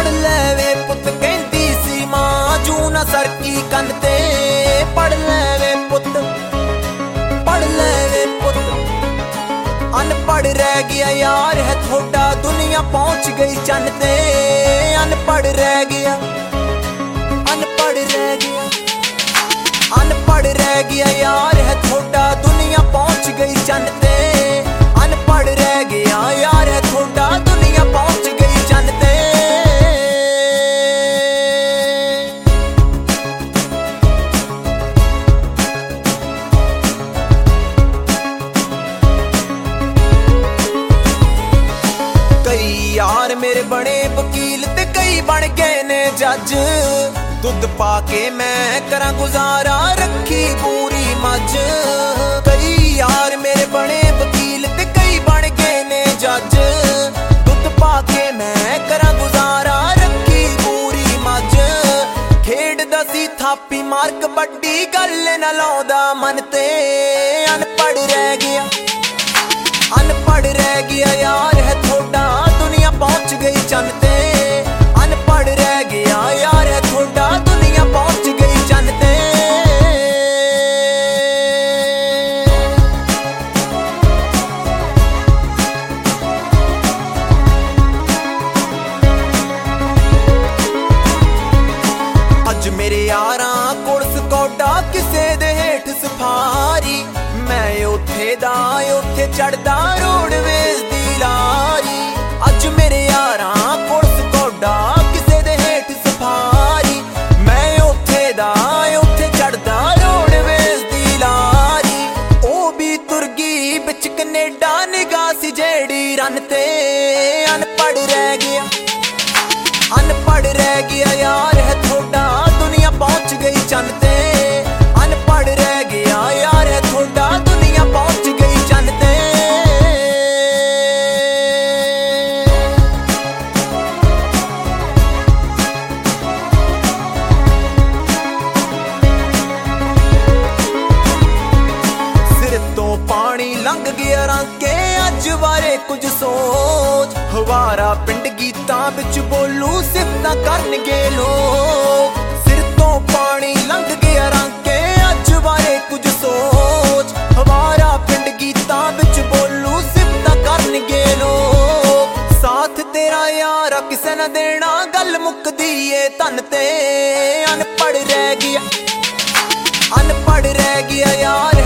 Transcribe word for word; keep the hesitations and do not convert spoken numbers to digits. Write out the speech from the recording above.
ਲੈ ਵੇ ਪੁੱਤ ਕਹਿੰਦੀ ਸੀ ਮਾਂ, ਜੂ ਨਾ ਸਰਕੀ ਕੰਨ ਤੇ। ਪੜ ਲੈ ਵੇ ਪੁੱਤ, ਪੜ ਲੈ ਵੇ ਪੁੱਤ, ਅਨਪੜ ਰਹਿ ਗਿਆ ਯਾਰ ਹੈ ਥੋੜਾ, ਦੁਨੀਆ ਪਹੁੰਚ ਗਈ ਚੰਨ ਤੇ। ਅਨਪੜ ਰਹਿ ਗਿਆ, ਅਨਪੜ ਰਹਿ ਗਿਆ, ਅਨਪੜ ਰਹਿ ਗਿਆ ਯਾਰ ਹੈ ਥੋੜਾ, ਦੁਨੀਆ ਪਹੁੰਚ ਗਈ ਚੰਨ ਤੇ। ਅਨਪੜ ਰਹਿ ਗਿਆ ਯਾਰ ਹੈ ਥੋੜਾ, ਦੁਨੀਆ ਪਹੁੰਚ ਗਈ ਚੰਨ ਤੇ। ਕਈ ਯਾਰ ਮੇਰੇ ਬਣੇ ਵਕੀਲ ਤੇ ਕਈ ਬਣ ਗਏ ਨੇ ਜੱਜ, ਦੁੱਧ ਪਾ ਕੇ ਮੈਂ ਕਰਾਂ ਗੁਜ਼ਾਰਾ, ਰੱਖੀ ਪੂਰੀ ਮੱਝ। ਕਈ ਯਾਰ ਮੇਰੇ ਬਣੇ ਵਕੀਲ ਤੇ ਕਈ ਬਣ ਗਏ ਨੇ ਜੱਜ, ਦੁੱਧ ਪਾ ਕੇ ਮੈਂ ਕਰਾਂ ਗੁਜ਼ਾਰਾ, ਰੱਖੀ ਪੂਰੀ ਮੱਝ। ਖੇਡਦਾ ਸੀ ਥਾਪੀ ਮਾਰ ਕਬੱਡੀ, ਗੱਲ ਨਾ ਲਾਉਂਦਾ ਮਨ ਤੇ। ਅਨਪੜ ਰਹਿ ਗਿਆ, ਅਨਪੜ ਰਹਿ ਗਿਆ ਯਾਰ ਹੈ ਥੋੜਾ, ਦੁਨੀਆ ਪਹੁੰਚ ਗਈ ਚੰਨ ਤੇ। ਅਨਪੜ ਰਹਿ ਗਿਆ ਯਾਰ ਹੈ ਥੋੜਾ, ਦੁਨੀਆ ਪਹੁੰਚ ਗਈ ਚੰਨ ਤੇ। ਅੱਜ ਮੇਰੇ ਯਾਰਾਂ ਕੋਲ ਸਕੌਡਾ, ਕਿਸੇ ਦੇ ਹੇਠ ਸਫਾਰੀ, ਮੈਂ ਉੱਥੇ ਦਾ ਉੱਥੇ ਚੜਦਾ ਰੋਡਵੇਜ਼ ਦੀ ਲਾਰੀ। ਅੱਜ ਮੇਰੇ ਯਾਰਾਂ ਕੋਲ ਸਕੌਡਾ, ਕਿਸੇ ਦੇ ਹੇਠ ਸਫਾਰੀ, ਮੈਂ ਉੱਥੇ ਦਾ ਉੱਥੇ ਚੜਦਾ ਰੋਡਵੇਜ਼ ਦੀ ਲਾਰੀ। ਉਹ ਵੀ ਤੁਰ ਗਈ ਵਿੱਚ ਕਨੇਡਾ, ਨਿਗਾਹ ਸੀ ਜਿਹੜੀ ਰਨ ਤੇ। ਅਨਪੜ ਰਹਿ ਗਿਆ, ਅਨਪੜ ਰਹਿ ਗਿਆ ਯਾਰ ਹੈ ਥੋੜਾ, ਦੁਨੀਆ ਪਹੁੰਚ ਗਈ ਚੰਨ ਤੇ। ਅਨਪੜ ਰਹਿ ਗਿਆ ਯਾਰ ਹੈ ਥੋੜਾ, ਦੁਨੀਆ ਪਹੁੰਚ ਗਈ ਚੰਨ ਤੇ। ਸਿਰ ਤੋਂ ਪਾਣੀ ਲੰਘ ਗਿਆ ਰਾਂਕੇ, ਅੱਜ ਬਾਰੇ ਕੁਝ ਸੋਚ। ਹਵਾਰਾ ਪਿੰਡ ਗੀਤਾਂ ਵਿੱਚ ਬੋਲੂ, ਸਿਫਤਾਂ ਕਰਨਗੇ ਲੋਕ। ਸਿਰ ਤੋਂ ਪਾਣੀ ਲੰਘ ਗਿਆ ਰਾਂਕੇ, ਅੱਜ ਬਾਰੇ ਕੁਝ ਸੋਚ। ਹਵਾਰਾ ਪਿੰਡ ਗੀਤਾਂ ਵਿੱਚ ਬੋਲੂ, ਸਿਫਤਾਂ ਕਰਨਗੇ ਲੋਕ। ਸਾਥ ਤੇਰਾ ਯਾਰਾ ਕਿਸੇ ਨਾ ਦੇਣਾ, ਗੱਲ ਮੁੱਕਦੀ ਏ ਧਨ ਤੇ। ਅਨਪੜ ਰਹਿ ਗਿਆ, ਅਨਪੜ ਰਹਿ ਗਿਆ ਯਾਰ